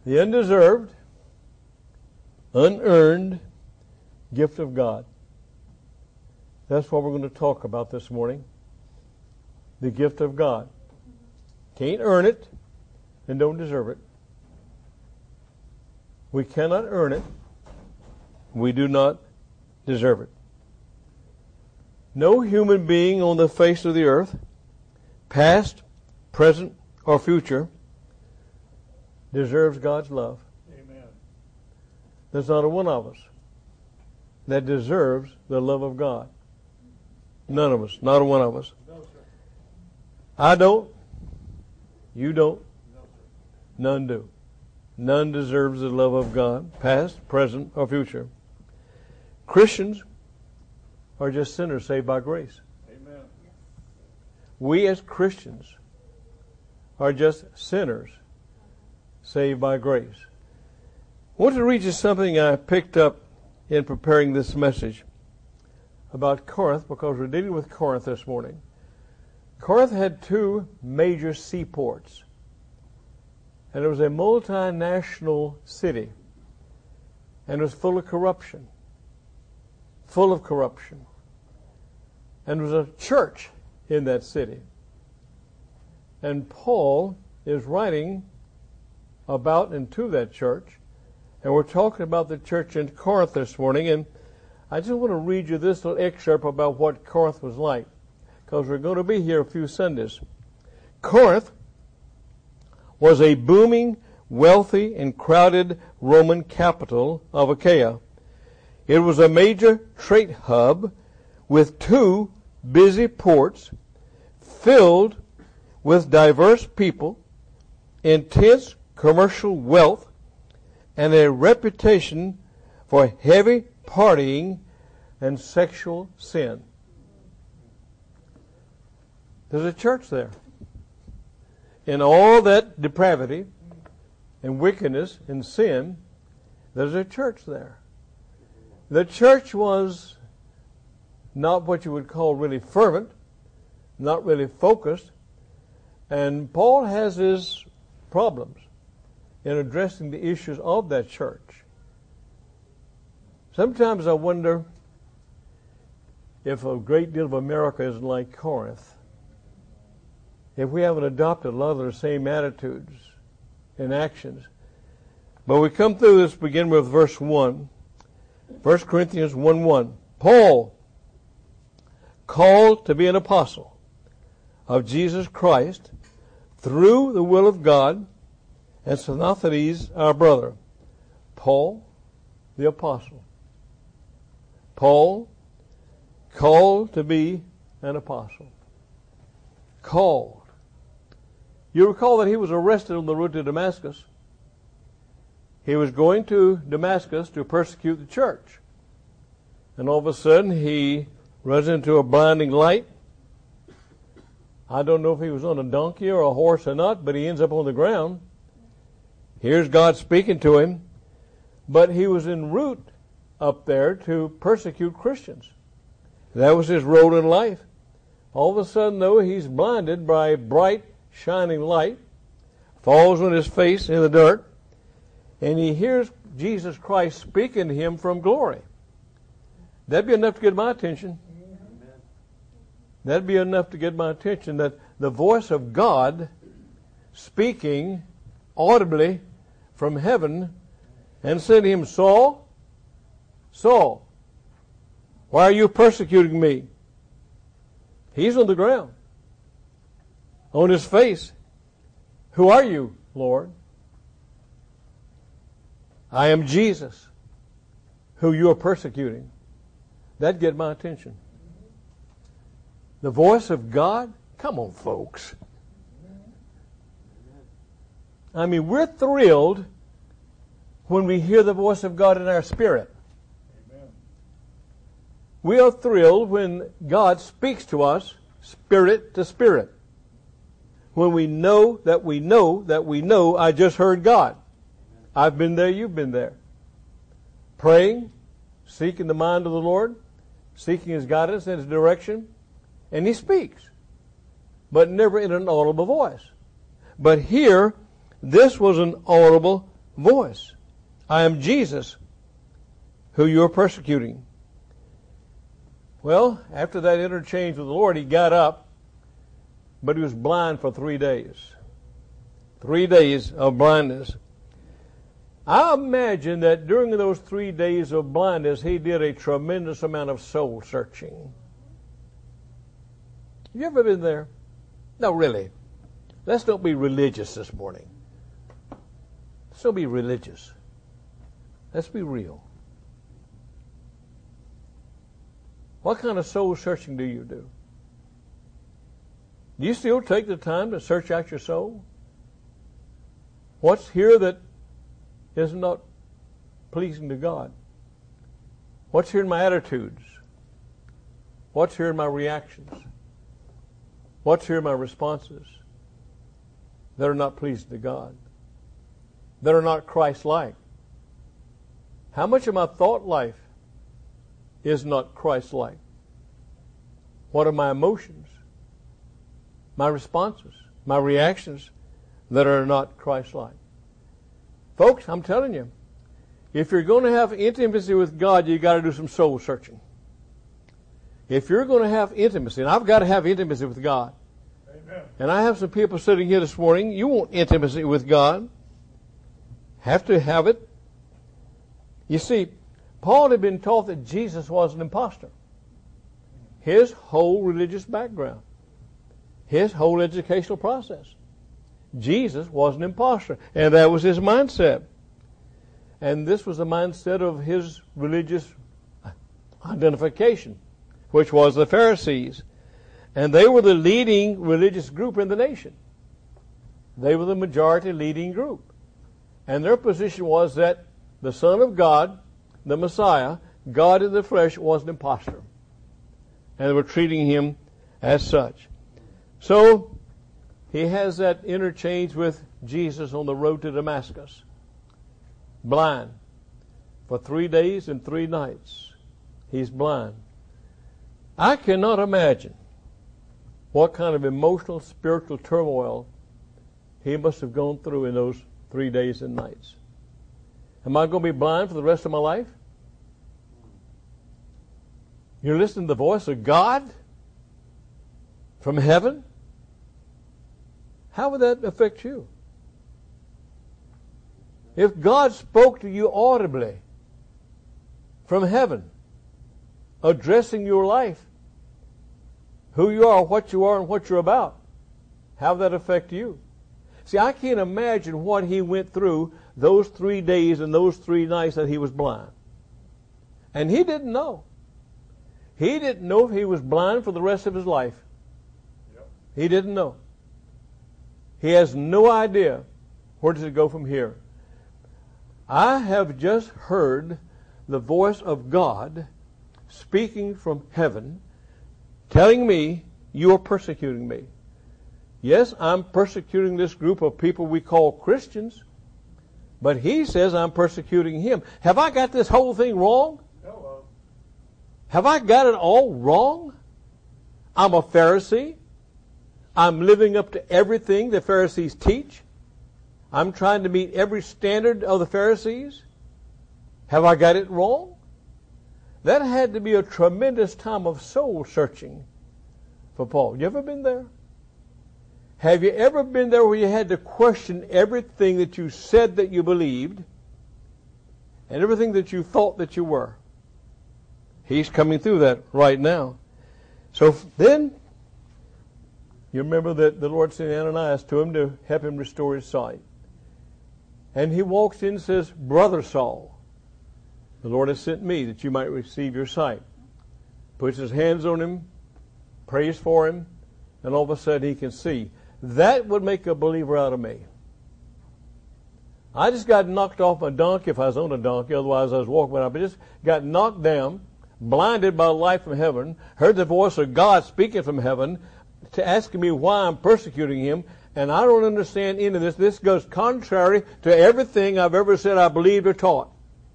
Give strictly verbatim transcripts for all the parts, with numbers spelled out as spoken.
The undeserved, unearned gift of God. That's what we're going to talk about this morning. The gift of God. Can't earn it and don't deserve it. We cannot earn it. We do not deserve it. No human being on the face of the earth, past, present, or future, deserves God's love. Amen. There's not a one of us that deserves the love of God. None of us. Not a one of us. No, sir. I don't. You don't. No, sir. None do. None deserves the love of God, past, present, or future. Christians are just sinners saved by grace. Amen. We as Christians are just sinners saved by grace. I want to read you something I picked up in preparing this message about Corinth, because we're dealing with Corinth this morning. Corinth had two major seaports, and it was a multinational city, and it was full of corruption, full of corruption. And there was a church in that city. And Paul is writing about and to that church, and we're talking about the church in Corinth this morning, and I just want to read you this little excerpt about what Corinth was like, because we're going to be here a few Sundays. Corinth was a booming, wealthy, and crowded Roman capital of Achaia. It was a major trade hub with two busy ports filled with diverse people, intense commercial wealth, and a reputation for heavy partying and sexual sin. There's a church there. In all that depravity and wickedness and sin, there's a church there. The church was not what you would call really fervent, not really focused, and Paul has his problems in addressing the issues of that church. Sometimes I wonder if a great deal of America is like Corinth, if we haven't adopted a lot of the same attitudes and actions. But we come through this, begin with verse one. First Corinthians one one. Paul, called to be an apostle of Jesus Christ through the will of God, and Sosthenes, our brother. Paul, the apostle. Paul, called to be an apostle. Called. You recall that he was arrested on the road to Damascus. He was going to Damascus to persecute the church. And all of a sudden he runs into a blinding light. I don't know if he was on a donkey or a horse or not, but he ends up on the ground. Here's God speaking to him. But he was en route up there to persecute Christians. That was his role in life. All of a sudden, though, he's blinded by a bright, shining light, falls on his face in the dirt, and he hears Jesus Christ speaking to him from glory. That'd be enough to get my attention. Amen. That'd be enough to get my attention, that the voice of God speaking audibly from heaven and said to him, Saul, Saul, why are you persecuting me? He's on the ground, on his face. Who are you, Lord? I am Jesus, who you are persecuting. That'd get my attention. The voice of God? Come on, folks. I mean, we're thrilled when we hear the voice of God in our spirit. Amen. We are thrilled when God speaks to us spirit to spirit. When we know that we know that we know I just heard God. I've been there, you've been there. Praying, seeking the mind of the Lord, seeking His guidance and His direction, and He speaks, but never in an audible voice. But here, this was an audible voice. I am Jesus, who you are persecuting. Well, after that interchange with the Lord, he got up, but he was blind for three days. Three days of blindness. I imagine that during those three days of blindness, he did a tremendous amount of soul searching. You ever been there? No, really. Let's don't be religious this morning. Let's don't be religious. Let's be real. What kind of soul searching do you do? Do you still take the time to search out your soul? What's here that is not pleasing to God? What's here in my attitudes? What's here in my reactions? What's here in my responses that are not pleasing to God? That are not Christ-like? How much of my thought life is not Christ-like? What are my emotions, my responses, my reactions that are not Christ-like? Folks, I'm telling you, if you're going to have intimacy with God, you've got to do some soul searching. If you're going to have intimacy, and I've got to have intimacy with God, Amen. And I have some people sitting here this morning, you want intimacy with God, have to have it. You see, Paul had been taught that Jesus was an imposter. His whole religious background, his whole educational process, Jesus was an imposter, and that was his mindset. And this was the mindset of his religious identification, which was the Pharisees. And they were the leading religious group in the nation. They were the majority leading group. And their position was that the Son of God, the Messiah, God in the flesh, was an imposter. And they were treating him as such. So, he has that interchange with Jesus on the road to Damascus. Blind. For three days and three nights, he's blind. I cannot imagine what kind of emotional, spiritual turmoil he must have gone through in those three days and nights. Am I going to be blind for the rest of my life? You're listening to the voice of God from heaven? How would that affect you? If God spoke to you audibly from heaven, addressing your life, who you are, what you are, and what you're about, how would that affect you? See, I can't imagine what he went through those three days and those three nights that he was blind. And he didn't know. He didn't know if he was blind for the rest of his life. Yep. He didn't know. He has no idea where does it go from here. I have just heard the voice of God speaking from heaven, telling me, you are persecuting me. Yes, I'm persecuting this group of people we call Christians, but he says I'm persecuting him. Have I got this whole thing wrong? Hello. Have I got it all wrong? I'm a Pharisee. I'm living up to everything the Pharisees teach. I'm trying to meet every standard of the Pharisees. Have I got it wrong? That had to be a tremendous time of soul searching for Paul. You ever been there? Have you ever been there where you had to question everything that you said that you believed and everything that you thought that you were? He's coming through that right now. So then, you remember that the Lord sent Ananias to him to help him restore his sight. And he walks in and says, Brother Saul, the Lord has sent me that you might receive your sight. Puts his hands on him, prays for him, and all of a sudden he can see. That would make a believer out of me. I just got knocked off my donkey if I was on a donkey, otherwise I was walking, but I just got knocked down, blinded by light from heaven, heard the voice of God speaking from heaven, to asking me why I'm persecuting him, and I don't understand any of this. This goes contrary to everything I've ever said I believed or taught.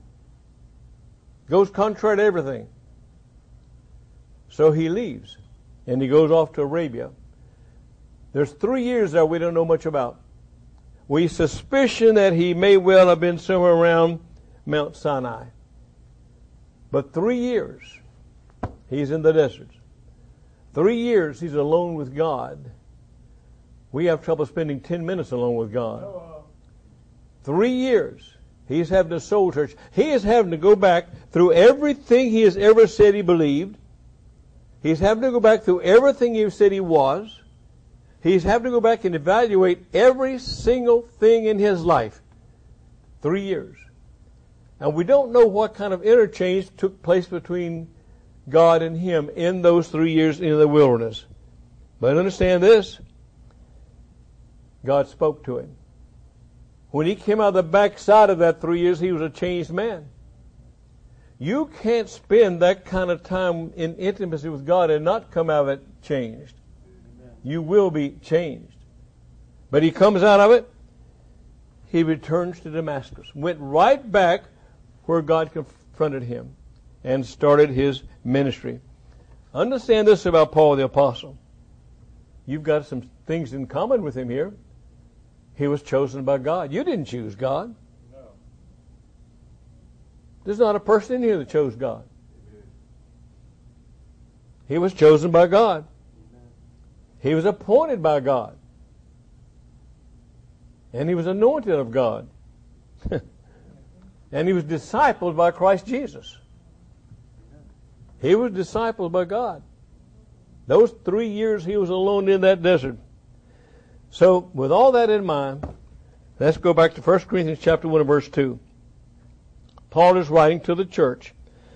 Goes contrary to everything. So he leaves, and he goes off to Arabia. There's three years there we don't know much about. we suspicion that he may well have been somewhere around Mount Sinai. But three years he's in the desert. Three years he's alone with God. We have trouble spending ten minutes alone with God. Three years he's having a soul search. He is having to go back through everything he has ever said he believed. He's having to go back through everything he said he was. He's having to go back and evaluate every single thing in his life. Three years. And we don't know what kind of interchange took place between God and him in those three years in the wilderness. But understand this. God spoke to him. When he came out of the backside of that three years, he was a changed man. You can't spend that kind of time in intimacy with God and not come out of it changed. You will be changed. But he comes out of it. He returns to Damascus. Went right back where God confronted him and started his ministry. Understand this about Paul the Apostle. You've got some things in common with him here. He was chosen by God. You didn't choose God. No. There's not a person in here that chose God. He was chosen by God. He was appointed by God. And he was anointed of God. And he was discipled by Christ Jesus. He was discipled by God. Those three years he was alone in that desert. So, with all that in mind, let's go back to First Corinthians chapter one and verse two. Paul is writing to the church.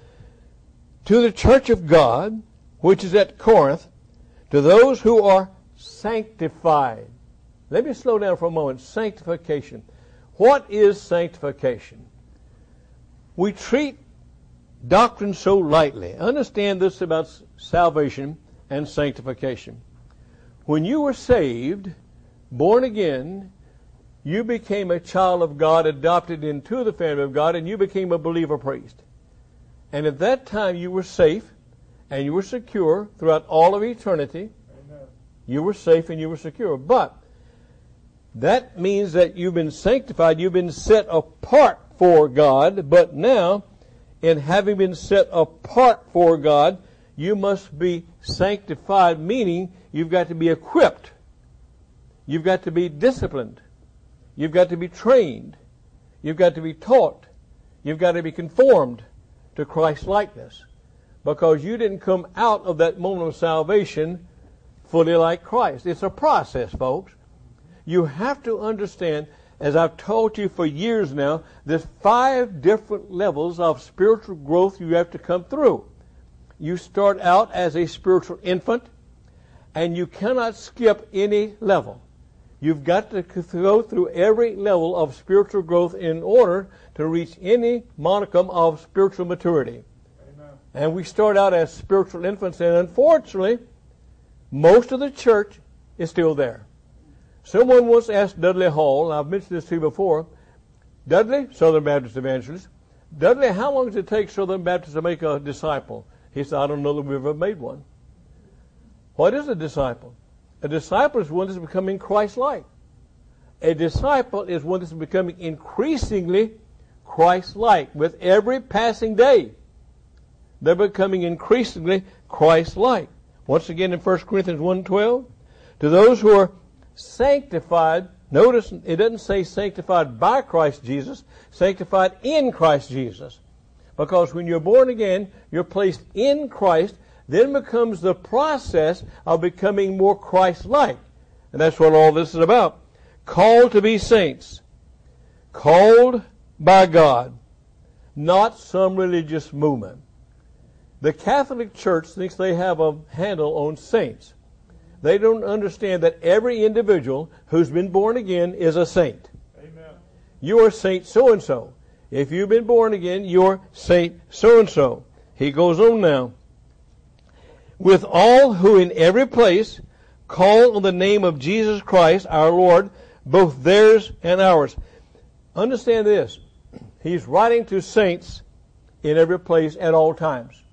To the church of God, which is at Corinth, to those who are sanctified. Let me slow down for a moment. Sanctification. What is sanctification? We treat doctrine so lightly. Understand this about salvation and sanctification. When you were saved, born again, you became a child of God, adopted into the family of God, and you became a believer priest. And at that time you were safe and you were secure throughout all of eternity. Amen. You were safe and you were secure. But that means that you've been sanctified, you've been set apart for God, but now, in having been set apart for God, you must be sanctified, meaning you've got to be equipped. You've got to be disciplined. You've got to be trained. You've got to be taught. You've got to be conformed to Christ's likeness. Because you didn't come out of that moment of salvation fully like Christ. It's a process, folks. You have to understand, as I've taught you for years now, there's five different levels of spiritual growth you have to come through. You start out as a spiritual infant, and you cannot skip any level. You've got to go through every level of spiritual growth in order to reach any modicum of spiritual maturity. Amen. And we start out as spiritual infants, and unfortunately, most of the church is still there. Someone once asked Dudley Hall, and I've mentioned this to you before, Dudley, Southern Baptist evangelist, Dudley, how long does it take Southern Baptists to make a disciple? He said, I don't know that we've ever made one. What is a disciple? A disciple is one that's becoming Christ-like. A disciple is one that's becoming increasingly Christ-like. With every passing day, they're becoming increasingly Christ-like. Once again in First Corinthians one twelve, to those who are sanctified, notice it doesn't say sanctified by Christ Jesus, sanctified in Christ Jesus. Because when you're born again, you're placed in Christ, then becomes the process of becoming more Christ-like. And that's what all this is about. Called to be saints. Called by God. Not some religious movement. The Catholic Church thinks they have a handle on saints. They don't understand that every individual who's been born again is a saint. Amen. You are Saint so-and-so. If you've been born again, you're Saint so-and-so. He goes on now. With all who in every place call on the name of Jesus Christ, our Lord, both theirs and ours. Understand this. He's writing to saints in every place at all times.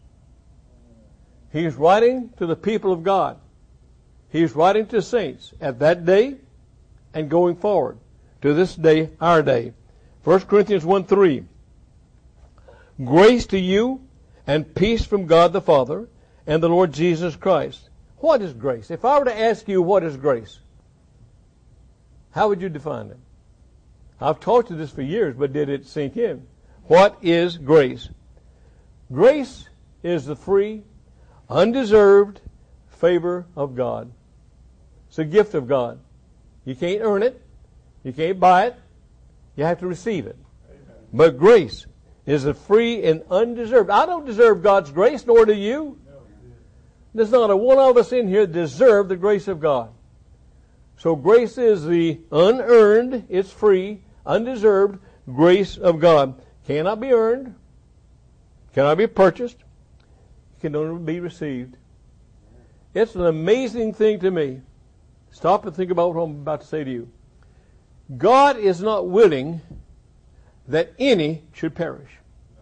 He's writing to the people of God. He's writing to saints at that day and going forward. to this day, our day. First Corinthians one three. Grace to you and peace from God the Father and the Lord Jesus Christ. What is grace? If I were to ask you what is grace, how would you define it? I've taught you this for years, but did it sink in? What is grace? Grace is the free, undeserved favor of God. It's a gift of God. You can't earn it. You can't buy it. You have to receive it. Amen. But grace is a free and undeserved. I don't deserve God's grace, nor do you. No. There's not a one of us in here that deserve the grace of God. So grace is the unearned, it's free, undeserved grace of God. Cannot be earned. Cannot be purchased. Can only be received. It's an amazing thing to me. Stop and think about what I'm about to say to you. God is not willing that any should perish.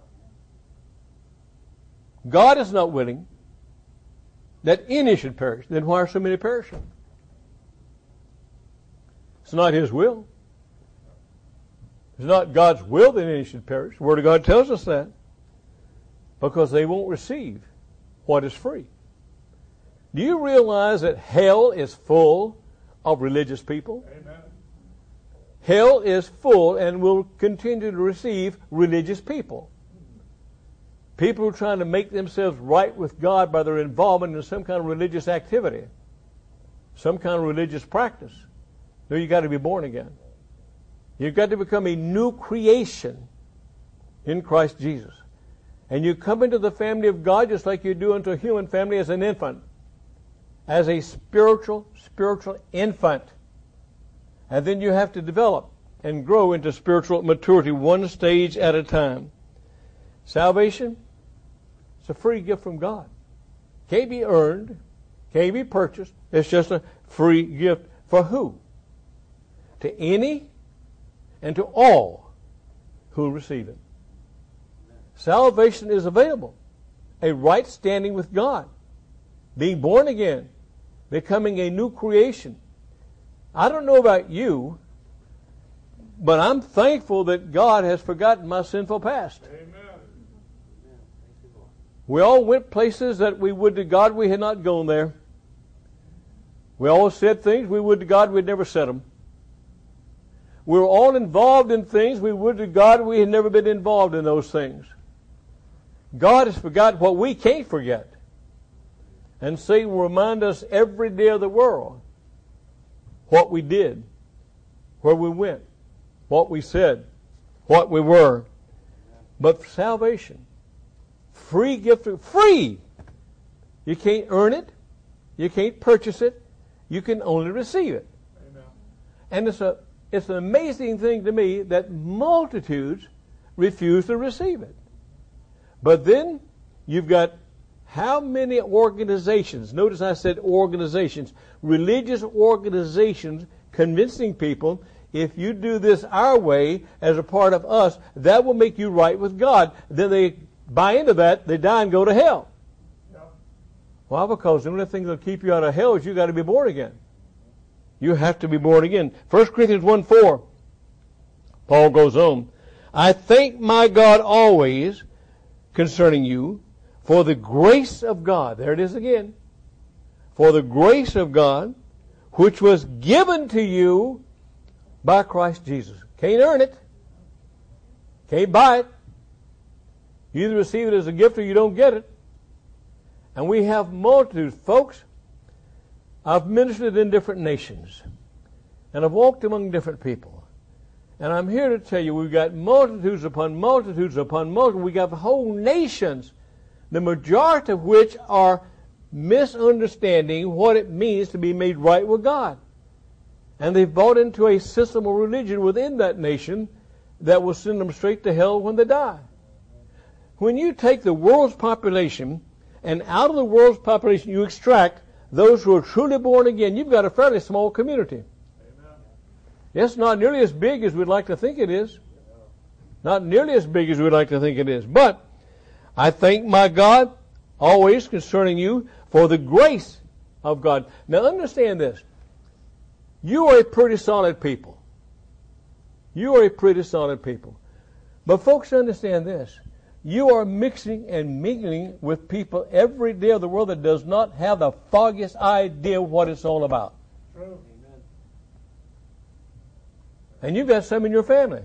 God is not willing that any should perish. Then why are so many perishing? It's not His will. It's not God's will that any should perish. The Word of God tells us that. Because they won't receive what is free. Do you realize that hell is full of religious people? Amen. Hell is full and will continue to receive religious people. People who are trying to make themselves right with God by their involvement in some kind of religious activity, some kind of religious practice. No, you've got to be born again. You've got to become a new creation in Christ Jesus. And you come into the family of God just like you do into a human family as an infant. As a spiritual, spiritual infant. And then you have to develop and grow into spiritual maturity one stage at a time. Salvation, it's a free gift from God. Can't be earned, can't be purchased. It's just a free gift. For who? To any and to all who receive it. Salvation is available. A right standing with God. Being born again. Becoming a new creation. I don't know about you, but I'm thankful that God has forgotten my sinful past. Amen. We all went places that we would to God we had not gone there. We all said things we would to God we'd never said them. We were all involved in things we would to God we had never been involved in those things. God has forgotten what we can't forget. And Satan will remind us every day of the world what we did, where we went, what we said, what we were. But salvation, free gift, free! You can't earn it. You can't purchase it. You can only receive it. Amen. And it's a it's an amazing thing to me that multitudes refuse to receive it. But then you've got how many organizations, notice I said organizations, religious organizations convincing people, if you do this our way as a part of us, that will make you right with God. Then they buy into that, they die and go to hell. Yeah. Why? Because the only thing that will keep you out of hell is you got to be born again. You have to be born again. First Corinthians one four, Paul goes on, I thank my God always concerning you, for the grace of God, there it is again, for the grace of God, which was given to you by Christ Jesus. Can't earn it. Can't buy it. You either receive it as a gift or you don't get it. And we have multitudes. Folks, I've ministered in different nations. And I've walked among different people. And I'm here to tell you we've got multitudes upon multitudes upon multitudes. We've got whole nations, the majority of which are misunderstanding what it means to be made right with God. And they've bought into a system of religion within that nation that will send them straight to hell when they die. When you take the world's population, and out of the world's population you extract those who are truly born again, you've got a fairly small community. Amen. It's not nearly as big as we'd like to think it is. Not nearly as big as we'd like to think it is. But I thank my God always concerning you for the grace of God. Now understand this. You are a pretty solid people. You are a pretty solid people. But folks, understand this. You are mixing and mingling with people every day of the world that does not have the foggiest idea what it's all about. True. Amen. And you've got some in your family.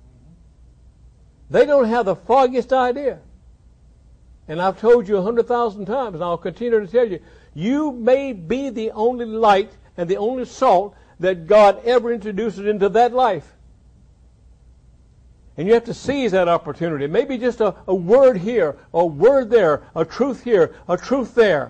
They don't have the foggiest idea. And I've told you a hundred thousand times, and I'll continue to tell you, you may be the only light and the only salt that God ever introduces into that life. And you have to seize that opportunity. Maybe just a, a word here, a word there, a truth here, a truth there.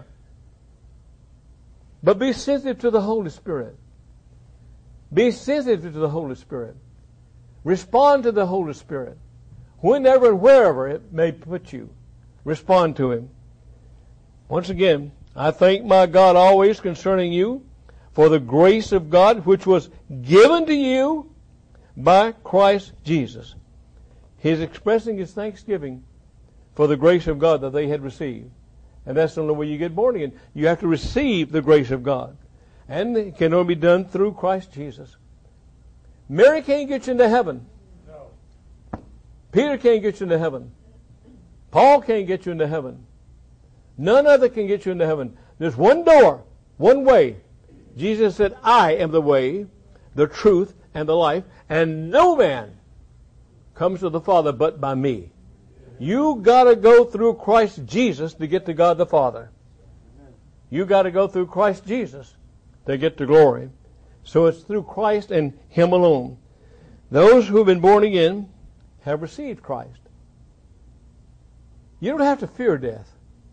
But be sensitive to the Holy Spirit. Be sensitive to the Holy Spirit. Respond to the Holy Spirit. Whenever and wherever it may put you, respond to Him. Once again, I thank my God always concerning you for the grace of God which was given to you by Christ Jesus. He's expressing his thanksgiving for the grace of God that they had received. And that's the only way you get born again. You have to receive the grace of God. And it can only be done through Christ Jesus. Mary can't get you into heaven. No. Peter can't get you into heaven. Paul can't get you into heaven. None other can get you into heaven. There's one door, one way. Jesus said, I am the way, the truth, and the life, and no man comes to the Father but by me. You got to go through Christ Jesus to get to God the Father. You got to go through Christ Jesus to get to glory. So it's through Christ and Him alone. Those who have been born again have received Christ. You don't have to fear death.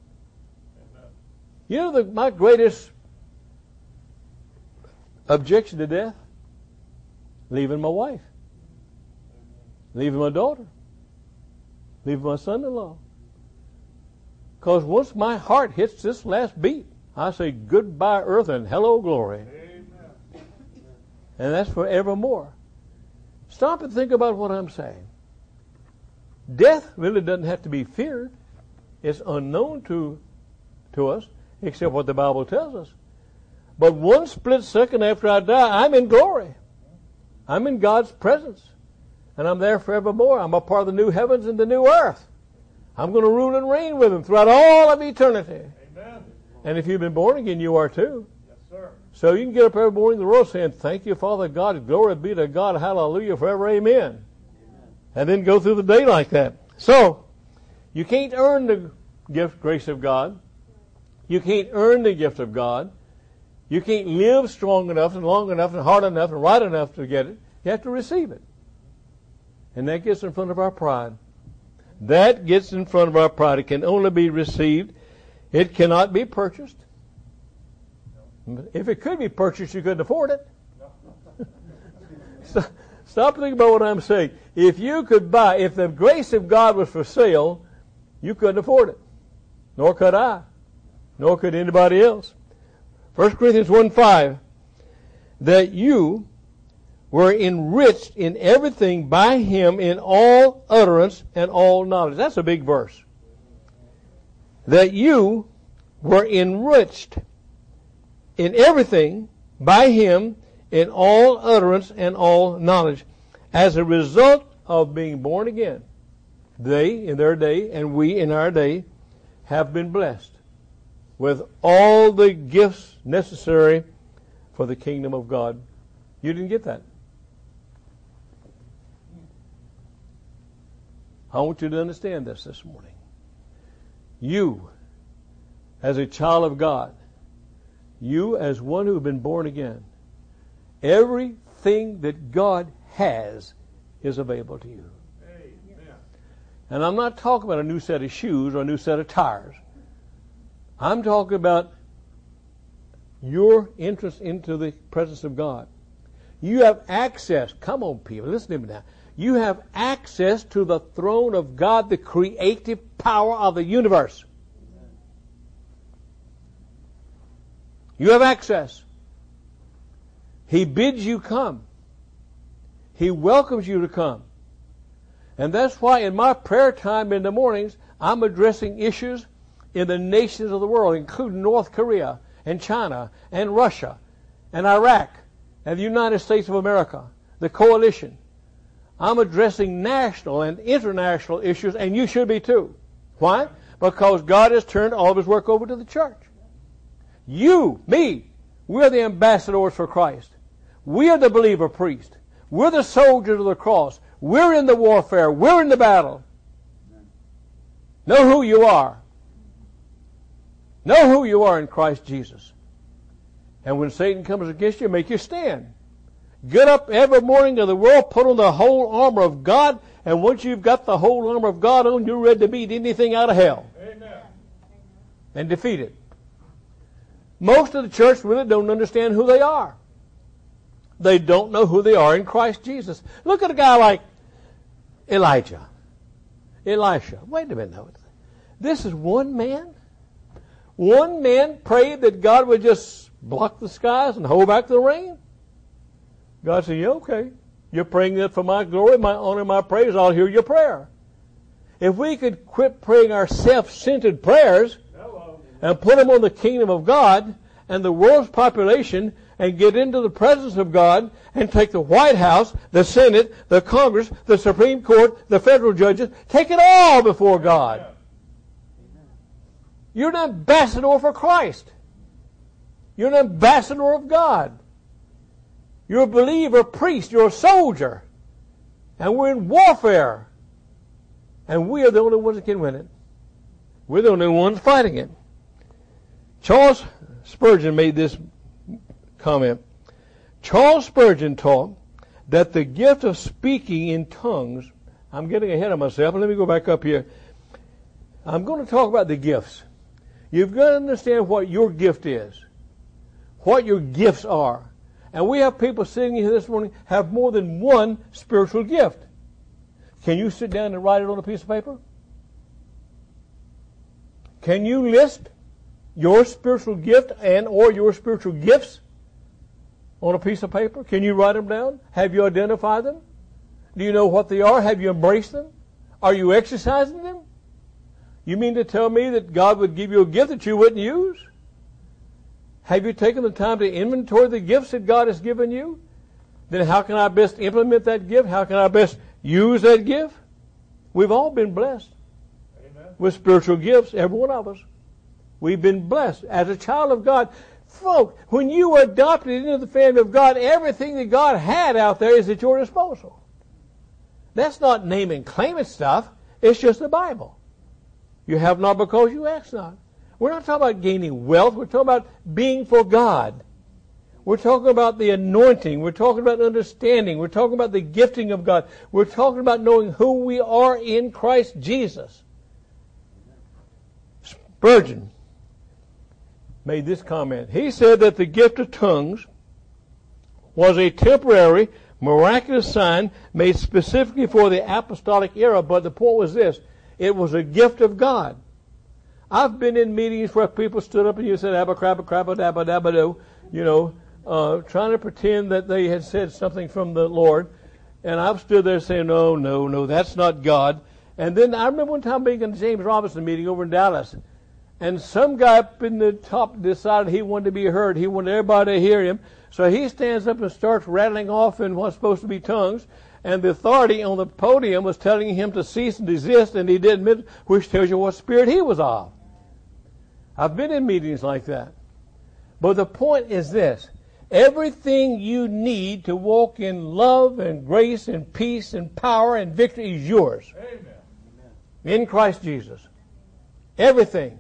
You know the, my greatest objection to death? Leaving my wife. Leaving my daughter. Leaving my son-in-law. Because once my heart hits this last beat, I say goodbye earth and hello glory. Amen. And that's forevermore. Stop and think about what I'm saying. Death really doesn't have to be feared. It's unknown to, to us, except what the Bible tells us. But one split second after I die, I'm in glory. I'm in God's presence. And I'm there forevermore. I'm a part of the new heavens and the new earth. I'm going to rule and reign with Him throughout all of eternity. Amen. And if you've been born again, you are too. Yes, sir. So you can get up every morning in the world saying, thank you, Father God. Glory be to God. Hallelujah. Forever. Amen. Amen. And then go through the day like that. So, you can't earn the gift, grace of God. You can't earn the gift of God. You can't live strong enough and long enough and hard enough and right enough to get it. You have to receive it. And that gets in front of our pride. That gets in front of our pride. It can only be received. It cannot be purchased. If it could be purchased, you couldn't afford it. Stop, stop thinking about what I'm saying. If you could buy, if the grace of God was for sale, you couldn't afford it. Nor could I. Nor could anybody else. First Corinthians one five, that you were enriched in everything by Him in all utterance and all knowledge. That's a big verse. That you were enriched in everything by Him in all utterance and all knowledge. As a result of being born again, they in their day and we in our day have been blessed with all the gifts necessary for the kingdom of God. You didn't get that. I want you to understand this this morning. You, as a child of God, you as one who has been born again, everything that God has is available to you. Amen. And I'm not talking about a new set of shoes or a new set of tires. I'm talking about your entrance into the presence of God. You have access. Come on, people. Listen to me now. You have access to the throne of God, the creative power of the universe. You have access. He bids you come. He welcomes you to come. And that's why in my prayer time in the mornings, I'm addressing issues in the nations of the world, including North Korea and China and Russia and Iraq and the United States of America, the coalition. I'm addressing national and international issues, and you should be too. Why? Because God has turned all of His work over to the church. You, me, we're the ambassadors for Christ. We are the believer priest. We're the soldiers of the cross. We're in the warfare. We're in the battle. Know who you are. Know who you are in Christ Jesus. And when Satan comes against you, make you stand. Get up every morning of the world, put on the whole armor of God, and once you've got the whole armor of God on, you're ready to beat anything out of hell. Amen. And defeat it. Most of the church really don't understand who they are. They don't know who they are in Christ Jesus. Look at a guy like Elijah. Elisha. Wait a minute now. This is one man? One man prayed that God would just block the skies and hold back the rain? God said, yeah, okay. You're praying that for my glory, my honor, my praise. I'll hear your prayer. If we could quit praying our self-centered prayers Hello. and put them on the kingdom of God and the world's population and get into the presence of God and take the White House, the Senate, the Congress, the Supreme Court, the federal judges, take it all before God. You're an ambassador for Christ. You're an ambassador of God. You're a believer, priest, you're a soldier. And we're in warfare. And we are the only ones that can win it. We're the only ones fighting it. Charles Spurgeon made this comment. Charles Spurgeon taught that the gift of speaking in tongues, I'm getting ahead of myself, let me go back up here. I'm going to talk about the gifts. You've got to understand what your gift is, what your gifts are. And we have people sitting here this morning have more than one spiritual gift. Can you sit down and write it on a piece of paper? Can you list your spiritual gift and or your spiritual gifts on a piece of paper? Can you write them down? Have you identified them? Do you know what they are? Have you embraced them? Are you exercising them? You mean to tell me that God would give you a gift that you wouldn't use? Have you taken the time to inventory the gifts that God has given you? Then how can I best implement that gift? How can I best use that gift? We've all been blessed. Amen. With spiritual gifts, every one of us. We've been blessed as a child of God. Folks, when you were adopted into the family of God, everything that God had out there is at your disposal. That's not name and claiming stuff. It's just the Bible. You have not because you ask not. We're not talking about gaining wealth. We're talking about being for God. We're talking about the anointing. We're talking about understanding. We're talking about the gifting of God. We're talking about knowing who we are in Christ Jesus. Spurgeon made this comment. He said that the gift of tongues was a temporary, miraculous sign made specifically for the apostolic era, but the point was this. It was a gift of God. I've been in meetings where people stood up and you said, abba, crabba, crabba, dabba, dabba, do, you know, uh, trying to pretend that they had said something from the Lord. And I've stood there saying, no, no, no, that's not God. And then I remember one time being in the James Robinson meeting over in Dallas. And some guy up in the top decided he wanted to be heard. He wanted everybody to hear him. So he stands up and starts rattling off in what's supposed to be tongues. And the authority on the podium was telling him to cease and desist, and he didn't, which tells you what spirit he was of. I've been in meetings like that. But the point is this. Everything you need to walk in love and grace and peace and power and victory is yours. Amen. In Christ Jesus. Everything.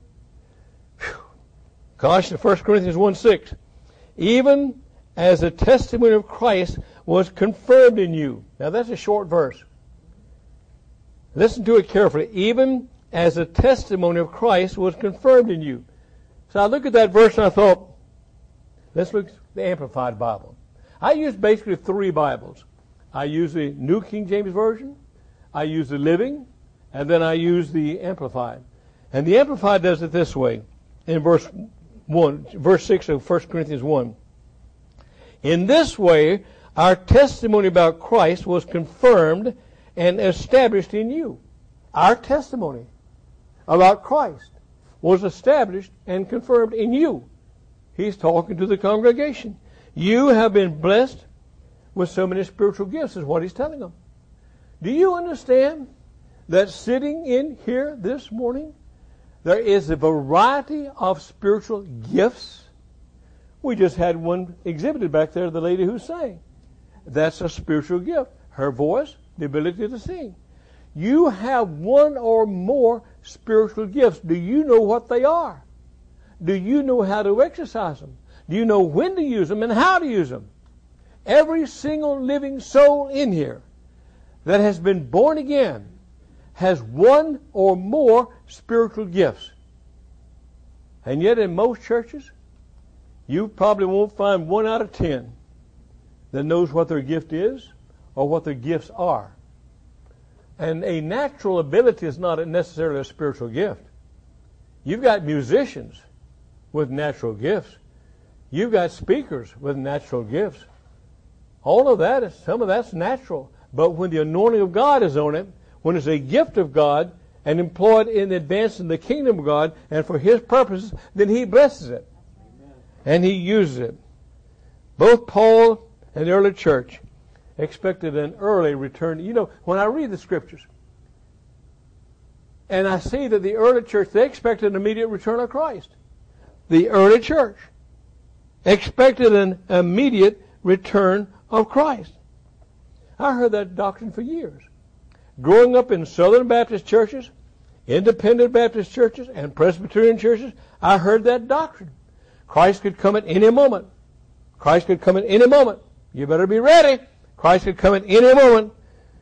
Colossians, First Corinthians one six. Even as the testimony of Christ was confirmed in you. Now that's a short verse. Listen to it carefully. Even as the testimony of Christ was confirmed in you. So I looked at that verse and I thought, let's look at the Amplified Bible. I use basically three Bibles. I use the New King James Version, I use the Living, and then I use the Amplified. And the Amplified does it this way, in verse one, verse six of First Corinthians one. In this way, our testimony about Christ was confirmed and established in you. Our testimony about Christ was established and confirmed in you. He's talking to the congregation. You have been blessed with so many spiritual gifts, is what he's telling them. Do you understand that sitting in here this morning, there is a variety of spiritual gifts? We just had one exhibited back there, the lady who sang. That's a spiritual gift. Her voice, the ability to sing. You have one or more spiritual gifts. Do you know what they are? Do you know how to exercise them? Do you know when to use them and how to use them? Every single living soul in here that has been born again has one or more spiritual gifts. And yet in most churches, you probably won't find one out of ten that knows what their gift is or what their gifts are. And a natural ability is not necessarily a spiritual gift. You've got musicians with natural gifts. You've got speakers with natural gifts. All of that is, some of that's natural. But when the anointing of God is on it, when it's a gift of God and employed in advancing the kingdom of God and for His purposes, then He blesses it. Amen. And He uses it. Both Paul and the early church expected an early return. You know, when I read the scriptures and I see that the early church, they expected an immediate return of Christ. The early church expected an immediate return of Christ. I heard that doctrine for years. Growing up in Southern Baptist churches, Independent Baptist churches, and Presbyterian churches, I heard that doctrine. Christ could come at any moment. Christ could come at any moment. You better be ready. Christ could come at any moment.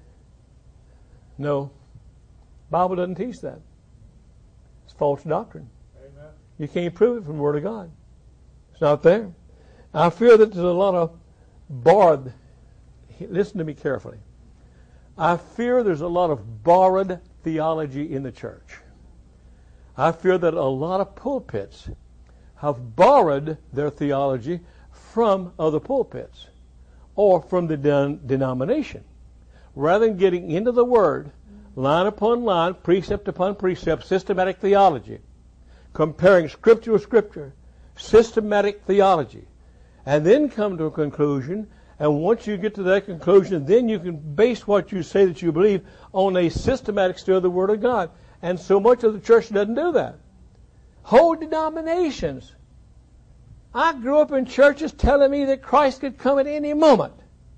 No. The Bible doesn't teach that. It's false doctrine. Amen. You can't prove it from the Word of God. It's not there. I fear that there's a lot of borrowed, listen to me carefully. I fear there's a lot of borrowed theology in the church. I fear that a lot of pulpits have borrowed their theology from other pulpits or from the den- denomination. Rather than getting into the Word, line upon line, precept upon precept, systematic theology, comparing Scripture with Scripture, systematic theology, and then come to a conclusion. And once you get to that conclusion, then you can base what you say that you believe on a systematic study of the Word of God. And so much of the church doesn't do that. Whole denominations. I grew up in churches telling me that Christ could come at any moment.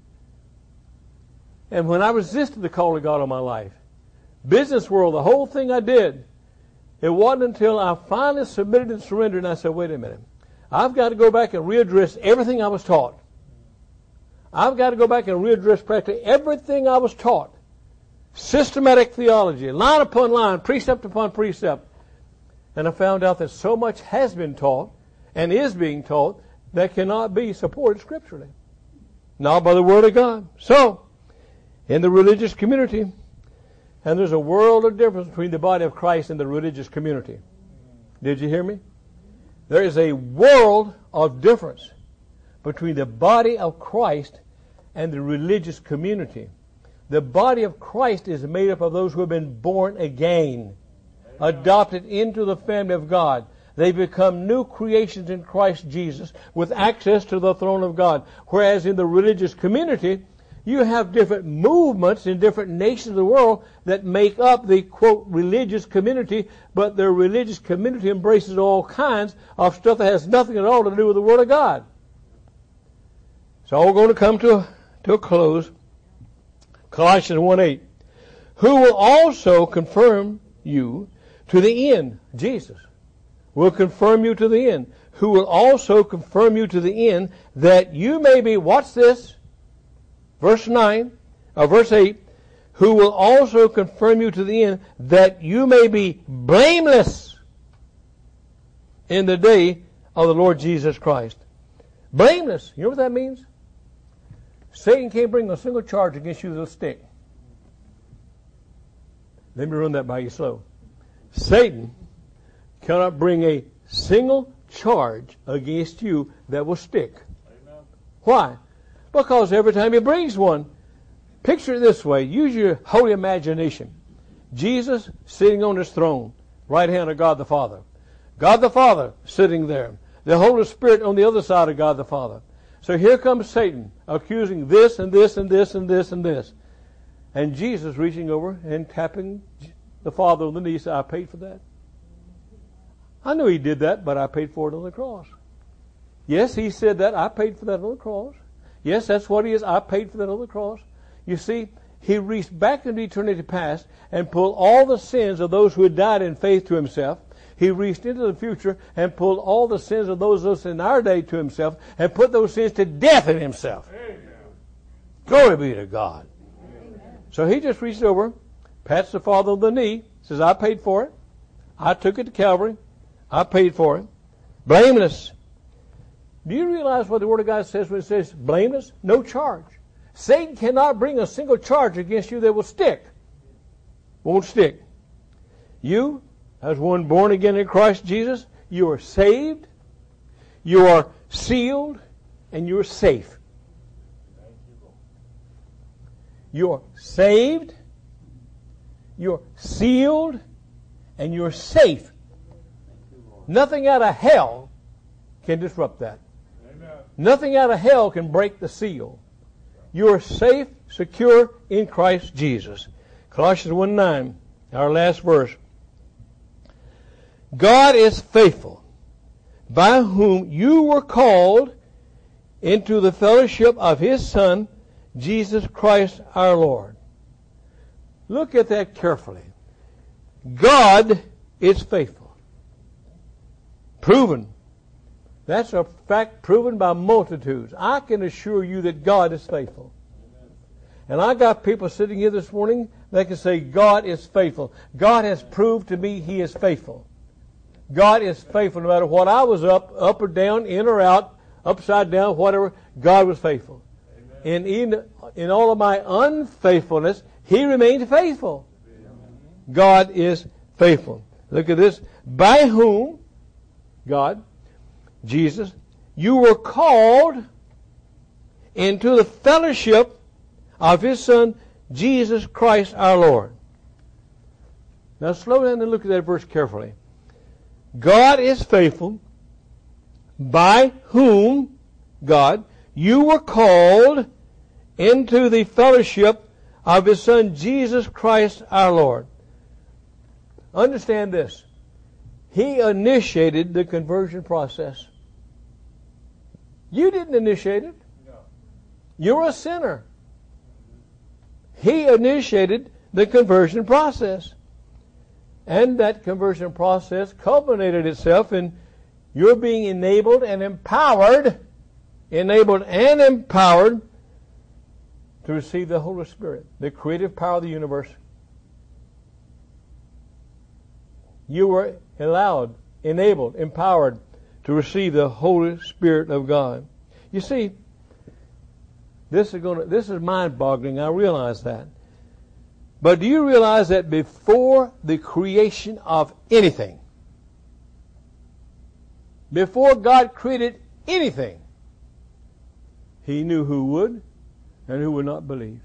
And when I resisted the call of God on my life, business world, the whole thing I did, it wasn't until I finally submitted and surrendered and I said, wait a minute, I've got to go back and readdress everything I was taught. I've got to go back and readdress practically everything I was taught. Systematic theology, line upon line, precept upon precept. And I found out that so much has been taught and is being taught that cannot be supported scripturally. Not by the Word of God. So, in the religious community, and there's a world of difference between the body of Christ and the religious community. Did you hear me? There is a world of difference between the body of Christ and the religious community. The body of Christ is made up of those who have been born again, adopted into the family of God. They become new creations in Christ Jesus with access to the throne of God. Whereas in the religious community, you have different movements in different nations of the world that make up the, quote, religious community, but their religious community embraces all kinds of stuff that has nothing at all to do with the Word of God. It's all going to come to a, to a close. Colossians one eight. Who will also confirm you to the end. Jesus will confirm you to the end. Who will also confirm you to the end, that you may be, watch this, verse nine, or verse eight, who will also confirm you to the end, that you may be blameless in the day of the Lord Jesus Christ. Blameless. You know what that means? Satan can't bring a single charge against you with a stick. Let me run that by you slow. Satan cannot bring a single charge against you that will stick. Amen. Why? Because every time he brings one, picture it this way. Use your holy imagination. Jesus sitting on his throne, right hand of God the Father. God the Father sitting there. The Holy Spirit on the other side of God the Father. So here comes Satan accusing this and this and this and this and this. And Jesus reaching over and tapping the Father on the knee said, I paid for that. I knew he did that, but I paid for it on the cross. Yes, he said that. I paid for that on the cross. Yes, that's what he is. I paid for that on the cross. You see, he reached back into eternity past and pulled all the sins of those who had died in faith to himself. He reached into the future and pulled all the sins of those of us in our day to himself and put those sins to death in himself. Amen. Glory be to God. Amen. So he just reached over, pats the Father on the knee, says, I paid for it. I took it to Calvary. I paid for it. Blameless. Do you realize what the Word of God says when it says blameless? No charge. Satan cannot bring a single charge against you that will stick. Won't stick. You, as one born again in Christ Jesus, you are saved, you are sealed, and you are safe. You are saved, you're sealed, and you're safe. Nothing out of hell can disrupt that. Amen. Nothing out of hell can break the seal. You are safe, secure in Christ Jesus. Colossians one nine, our last verse. God is faithful, by whom you were called into the fellowship of His Son, Jesus Christ our Lord. Look at that carefully. God is faithful. Proven. That's a fact proven by multitudes. I can assure you that God is faithful. And I got people sitting here this morning that can say God is faithful. God has proved to me He is faithful. God is faithful no matter what I was up, up or down, in or out, upside down, whatever. God was faithful. And in, in all of my unfaithfulness, He remained faithful. God is faithful. Look at this. By whom, God, Jesus, you were called into the fellowship of His Son, Jesus Christ our Lord. Now slow down and look at that verse carefully. God is faithful, by whom, God, you were called into the fellowship of His Son, Jesus Christ our Lord. Understand this. He initiated the conversion process. You didn't initiate it. No. You're a sinner. He initiated the conversion process. And that conversion process culminated itself in your being enabled and empowered, enabled and empowered to receive the Holy Spirit, the creative power of the universe. You were allowed, enabled, empowered to receive the Holy Spirit of God. You see, this is going to, this is mind-boggling. I realize that. But do you realize that before the creation of anything, before God created anything, He knew who would and who would not believe.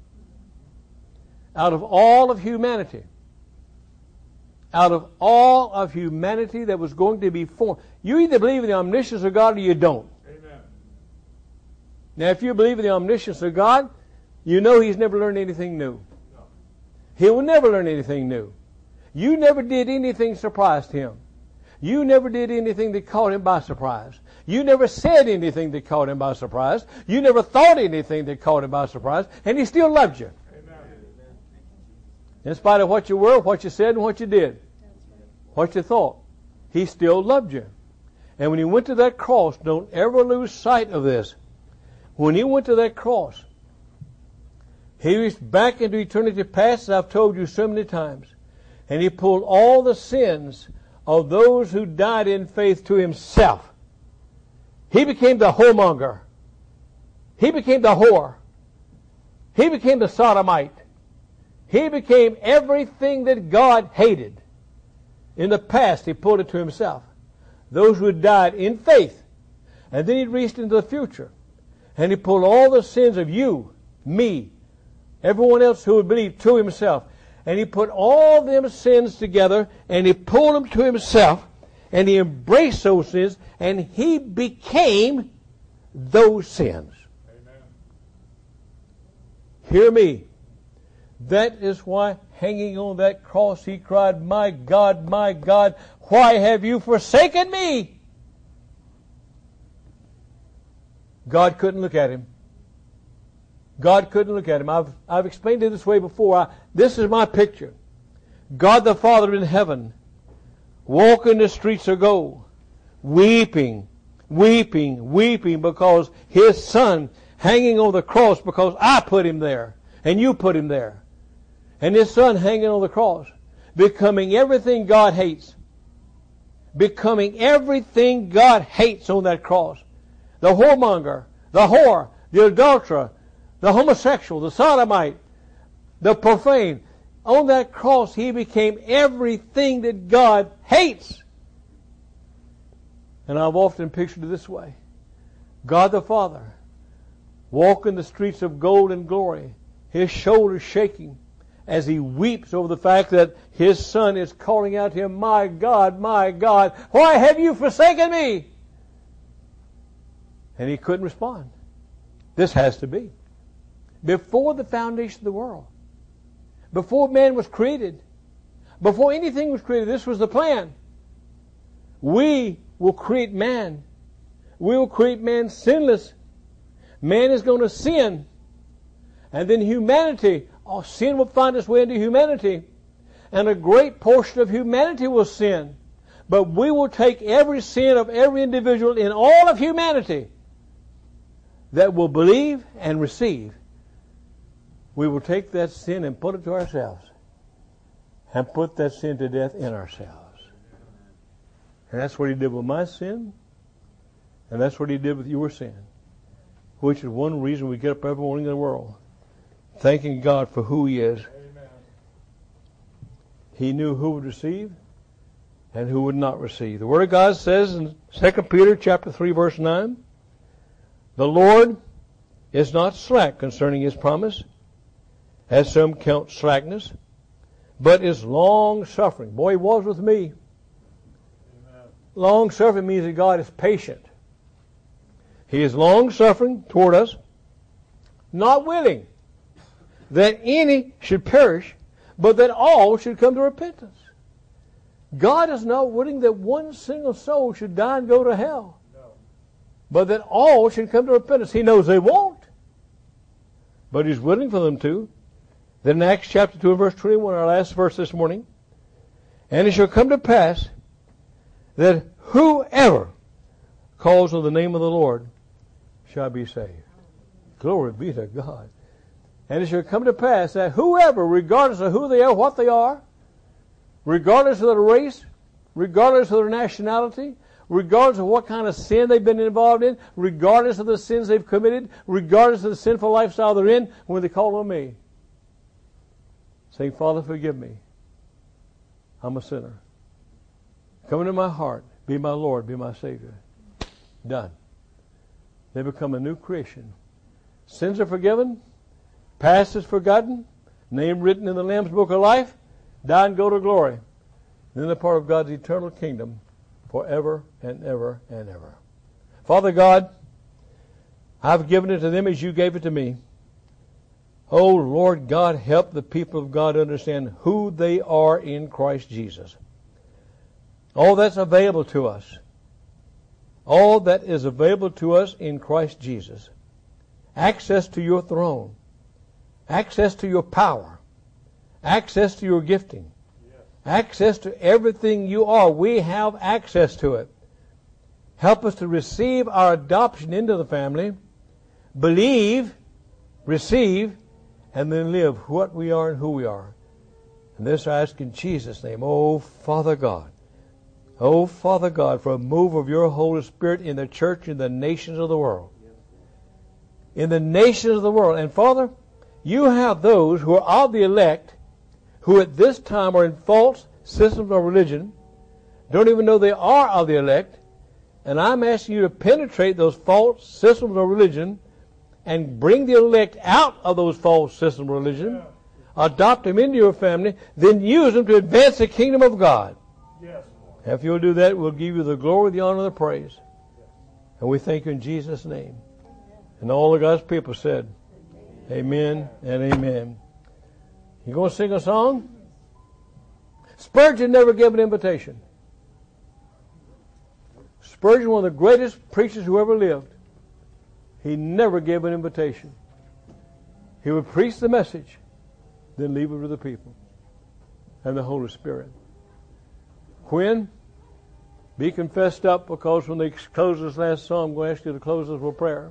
Out of all of humanity, out of all of humanity that was going to be formed, you either believe in the omniscience of God or you don't. Amen. Now, if you believe in the omniscience of God, you know He's never learned anything new. No. He will never learn anything new. You never did anything surprised Him. You never did anything that caught Him by surprise. You never said anything that caught Him by surprise. You never thought anything that caught Him by surprise. And He still loved you. Amen. In spite of what you were, what you said, and what you did. What you thought. He still loved you. And when He went to that cross, don't ever lose sight of this. When He went to that cross, He reached back into eternity past, as I've told you so many times. And He pulled all the sins of those who died in faith to Himself. He became the whoremonger. He became the whore. He became the sodomite. He became everything that God hated. In the past, He pulled it to Himself. Those who had died in faith. And then He reached into the future. And He pulled all the sins of you, me, everyone else who would believe to Himself. And He put all them sins together and He pulled them to Himself. And He embraced those sins and He became those sins. Amen. Hear me. That is why, hanging on that cross, He cried, "My God, my God, why have you forsaken me?" God couldn't look at Him. God couldn't look at Him. I've, I've explained it this way before. I, this is my picture. God the Father in heaven, walking the streets of gold, weeping, weeping, weeping because His Son hanging on the cross because I put Him there and you put Him there. And His Son hanging on the cross, becoming everything God hates. Becoming everything God hates on that cross. The whoremonger, the whore, the adulterer, the homosexual, the sodomite, the profane. On that cross, He became everything that God hates. And I've often pictured it this way. God the Father, walking the streets of gold and glory, His shoulders shaking as He weeps over the fact that His Son is calling out to Him, "My God, my God, why have you forsaken me?" And He couldn't respond. This has to be. Before the foundation of the world, before man was created, before anything was created, this was the plan. We will create man. We will create man sinless. Man is going to sin. And then humanity, oh, sin will find its way into humanity. And a great portion of humanity will sin. But we will take every sin of every individual in all of humanity that will believe and receive. We will take that sin and put it to ourselves. And put that sin to death in ourselves. And that's what He did with my sin. And that's what He did with your sin. Which is one reason we get up every morning in the world, thanking God for who He is. Amen. He knew who would receive and who would not receive. The Word of God says in Second Peter chapter three, verse nine, "The Lord is not slack concerning His promise, as some count slackness, but is long-suffering." Boy, He was with me. Long-suffering means that God is patient. He is long-suffering toward us, not willing that any should perish, but that all should come to repentance. God is not willing that one single soul should die and go to hell, No. but that all should come to repentance. He knows they won't, but He's willing for them to. Then in Acts chapter two and verse twenty-one, our last verse this morning, "And it shall come to pass that whoever calls on the name of the Lord shall be saved." Glory be to God. "And it shall come to pass that whoever, regardless of who they are, what they are, regardless of their race, regardless of their nationality, regardless of what kind of sin they've been involved in, regardless of the sins they've committed, regardless of the sinful lifestyle they're in, when they call on me, saying, 'Father, forgive me. I'm a sinner. Come into my heart. Be my Lord. Be my Savior.' Done. They become a new creation. Sins are forgiven. Past is forgotten. Name written in the Lamb's Book of Life. Die and go to glory. Then they're part of God's eternal kingdom forever and ever and ever. Father God, I've given it to them as You gave it to me. Oh, Lord God, help the people of God understand who they are in Christ Jesus. All that's available to us. All that is available to us in Christ Jesus. Access to Your throne. Access to Your power. Access to Your gifting. Yes. Access to everything You are. We have access to it. Help us to receive our adoption into the family, believe, receive, and then live what we are and who we are. And this I ask in Jesus' name. Oh, Father God. Oh, Father God, for a move of Your Holy Spirit in the church, in the nations of the world. In the nations of the world. And Father, You have those who are of the elect, who at this time are in false systems of religion, don't even know they are of the elect, and I'm asking You to penetrate those false systems of religion and bring the elect out of those false systems of religion, yeah. Adopt them into Your family, then use them to advance the kingdom of God. Yes. If You'll do that, we'll give You the glory, the honor, and the praise. And we thank You in Jesus' name. And all of God's people said, Amen and amen. You going to sing a song? Spurgeon never gave an invitation. Spurgeon, one of the greatest preachers who ever lived, he never gave an invitation. He would preach the message, then leave it to the people and the Holy Spirit. When? Be confessed up, because when they close this last song, I'm going to ask you to close us with prayer.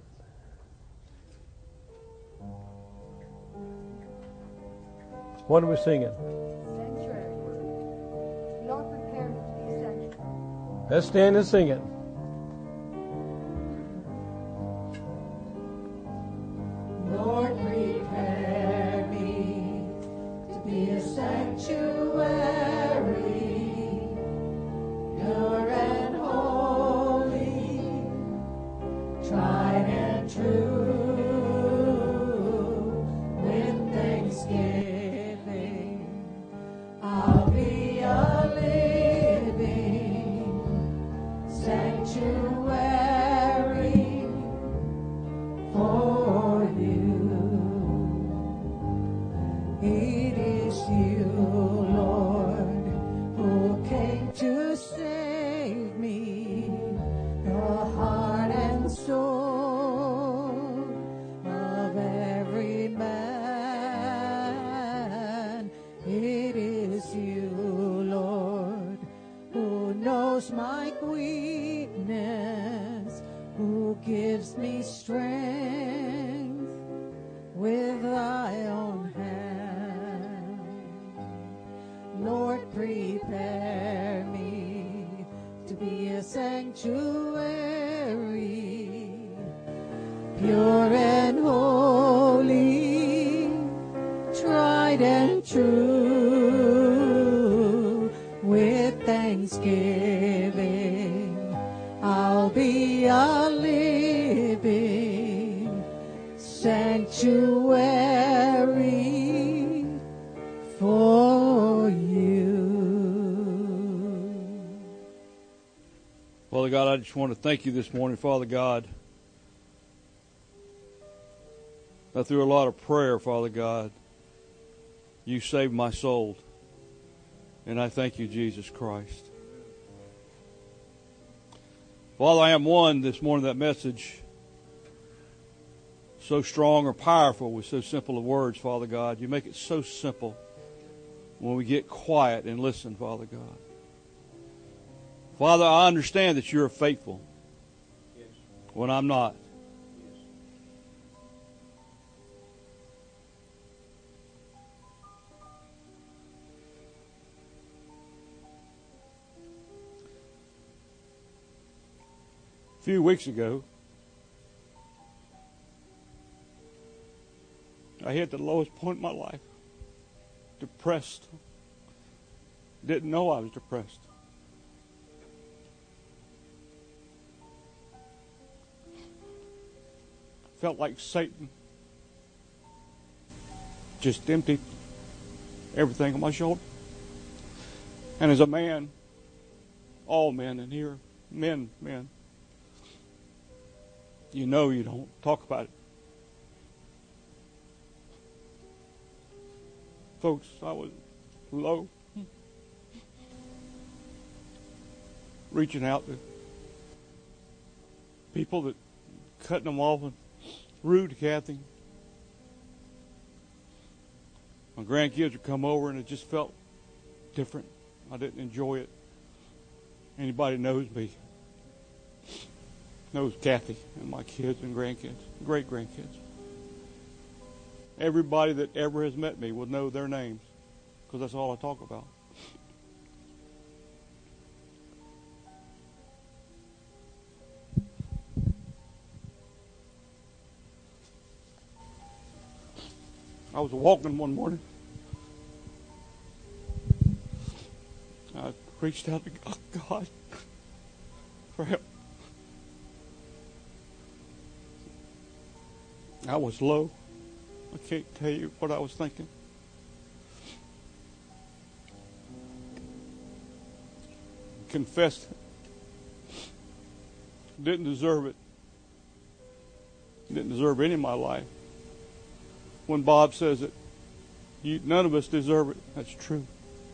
What are we singing? Sanctuary. Lord, prepare me to be a sanctuary. Let's stand and sing it. Lord, prepare me to be a sanctuary, pure and holy, tried and true, with thanksgiving. I'll be a living sanctuary for you. It is you, Lord, who came to save me, the heart and soul of every man. It is you, Lord, who knows my weakness, who gives me strength with thy own hand. Lord, prepare me to be a sanctuary, pure and holy, tried and true, with thanksgiving. I'll be a living sanctuary for you. Father God, I just want to thank you this morning, Father God, that through a lot of prayer, Father God, you saved my soul. And I thank you, Jesus Christ. Father, I am one this morning, that message so strong or powerful with so simple of words, Father God. You make it so simple when we get quiet and listen, Father God. Father, I understand that you're faithful when I'm not. A few weeks ago, I hit the lowest point in my life. Depressed. Didn't know I was depressed. Felt like Satan just emptied everything on my shoulder. And as a man, all men in here, men, men, you know you don't talk about it. Folks, I was low. Reaching out to people that cutting them off and rude to Kathy. My grandkids would come over and it just felt different. I didn't enjoy it. Anybody knows me knows Kathy and my kids and grandkids, great grandkids. Everybody that ever has met me will know their names because that's all I talk about. I was walking one morning. I reached out to God for help. I was low. I can't tell you what I was thinking. Confessed it. Didn't deserve it. Didn't deserve any of my life. When Bob says it, You, none of us deserve it. That's true.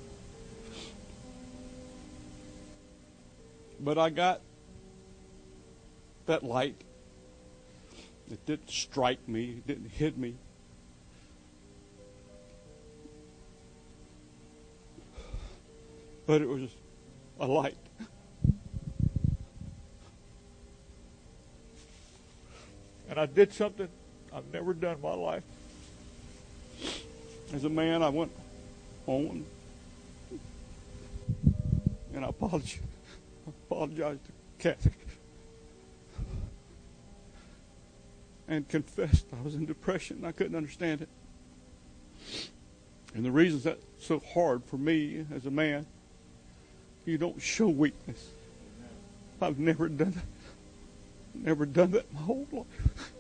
But I got that light. It didn't strike me. It didn't hit me. But it was a light. And I did something I've never done in my life. As a man, I went home and I apologized, I apologized to Kathy and confessed I was in depression. I couldn't understand it. And the reason that's so hard for me as a man, you don't show weakness. I've never done that. Never done that my whole life.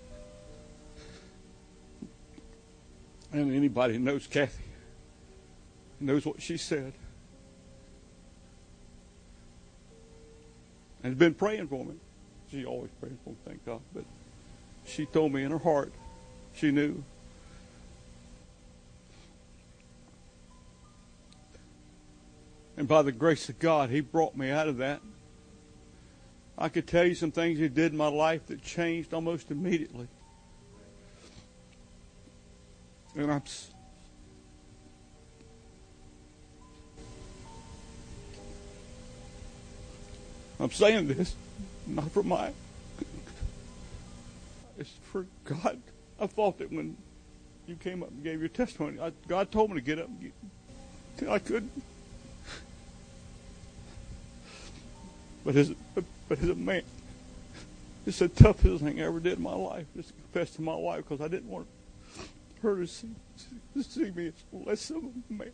And anybody who knows Kathy knows what she said. And has been praying for me. She always prays for me, thank God. But she told me in her heart, she knew. And by the grace of God, He brought me out of that. I could tell you some things He did in my life that changed almost immediately. And I'm I'm saying this not for my it's for God. I thought that when you came up and gave your testimony, I, God told me to get up and get, I couldn't. But as, but as a man, it's the toughest thing I ever did in my life. Just to confess to my wife, because I didn't want her to see, to see me as less of a man.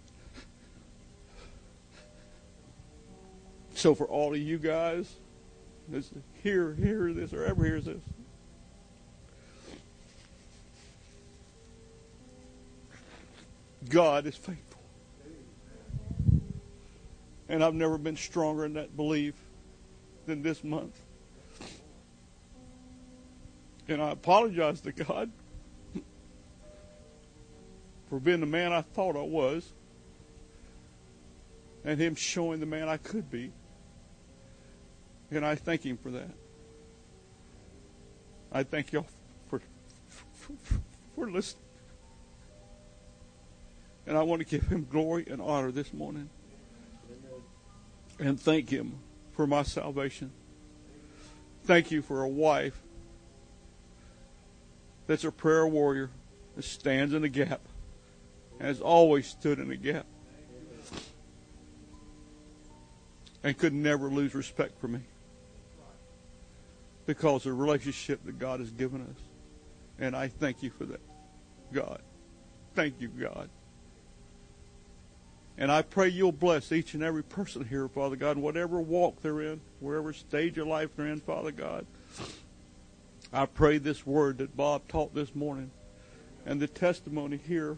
So for all of you guys, this, hear, hear this, or ever hears this, God is faithful. And I've never been stronger in that belief than this month. And I apologize to God for being the man I thought I was and Him showing the man I could be. And I thank Him for that. I thank y'all for, for, for, for listening. And I want to give Him glory and honor this morning. And thank Him for my salvation. Thank you for a wife that's a prayer warrior, that stands in the gap, and has always stood in the gap, and could never lose respect for me because of the relationship that God has given us. And I thank you for that, God. Thank you, God. And I pray you'll bless each and every person here, Father God, in whatever walk they're in, wherever stage of life they're in, Father God. I pray this word that Bob taught this morning and the testimony here,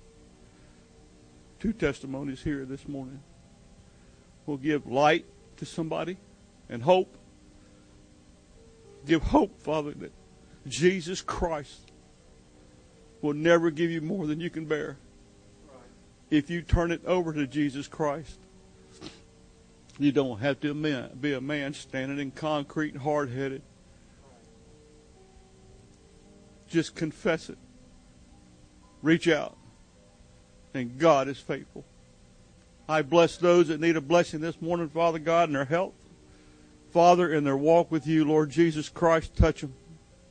two testimonies here this morning, will give light to somebody and hope. Give hope, Father, that Jesus Christ will never give you more than you can bear. If you turn it over to Jesus Christ, you don't have to be a man standing in concrete and hard-headed. Just confess it. Reach out. And God is faithful. I bless those that need a blessing this morning, Father God, in their health. Father, in their walk with you, Lord Jesus Christ, touch them.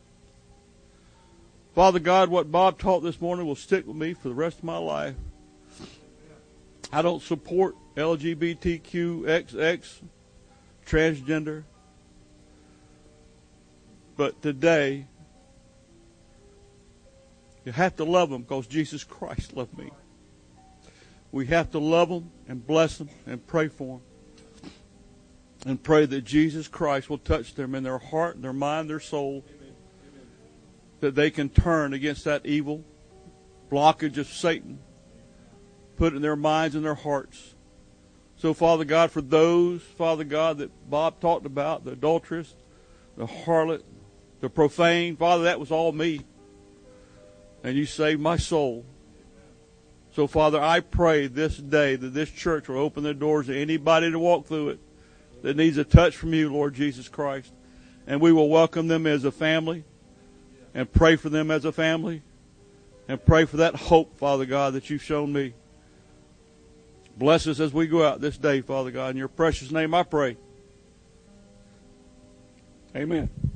Father God, what Bob taught this morning will stick with me for the rest of my life. I don't support L G B T Q X X, transgender. But today, you have to love them because Jesus Christ loved me. We have to love them and bless them and pray for them. And pray that Jesus Christ will touch them in their heart, their mind, their soul. That they can turn against that evil blockage of Satan put in their minds and their hearts. So, Father God, for those, Father God, that Bob talked about, the adulteress, the harlot, the profane, Father, that was all me. And you saved my soul. So, Father, I pray this day that this church will open their doors to anybody to walk through it that needs a touch from you, Lord Jesus Christ. And we will welcome them as a family and pray for them as a family and pray for that hope, Father God, that you've shown me. Bless us as we go out this day, Father God. In your precious name I pray. Amen.